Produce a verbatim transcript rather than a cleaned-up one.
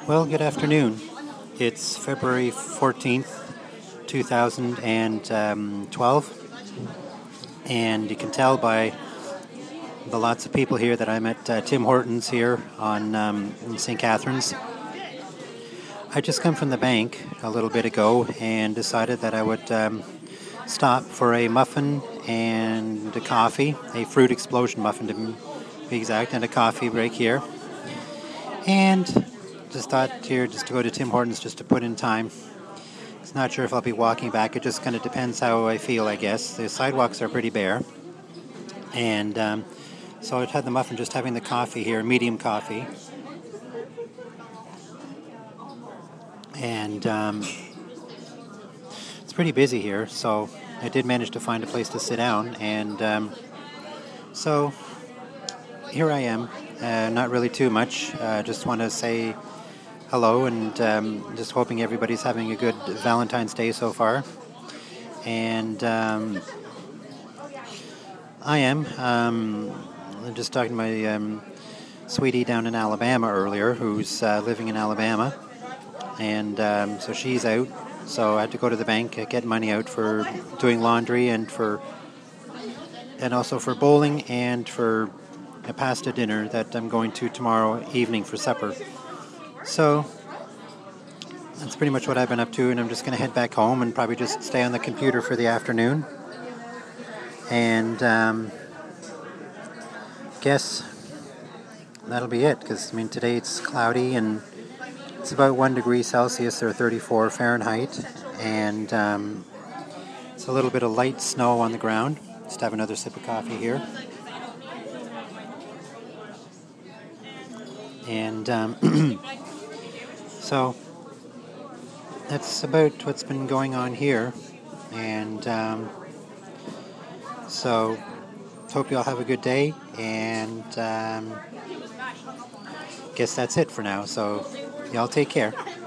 Well, good afternoon. It's February fourteenth, two thousand twelve, and you can tell by the lots of people here that I'm at uh, Tim Hortons here on um, in Saint Catharines. I just come from the bank a little bit ago and decided that I would um, stop for a muffin and a coffee, a fruit explosion muffin to be exact, and a coffee break here. And just thought here just to go to Tim Hortons just to put in time. It's not sure if I'll be walking back. It just kind of depends how I feel, I guess. The sidewalks are pretty bare. And um, so I've had the muffin, just having the coffee here, medium coffee. And um, it's pretty busy here, so I did manage to find a place to sit down. And um, so here I am. Uh, not really too much. Uh, just want to say hello, and um, just hoping everybody's having a good Valentine's Day so far. And um, I am. Um, I'm just talking to my um, sweetie down in Alabama earlier, who's uh, living in Alabama. And um, so she's out. So I had to go to the bank, uh, get money out for doing laundry and for, and also for bowling and for a pasta dinner that I'm going to tomorrow evening for supper. So that's pretty much what I've been up to, and I'm just going to head back home and probably just stay on the computer for the afternoon. And um, guess that'll be it, because I mean today it's cloudy and it's about one degree Celsius or thirty-four Fahrenheit, and um, it's a little bit of light snow on the ground. Just have another sip of coffee here. And um, so that's about what's been going on here. And um, so hope you all have a good day. And um, guess that's it for now. So y'all take care.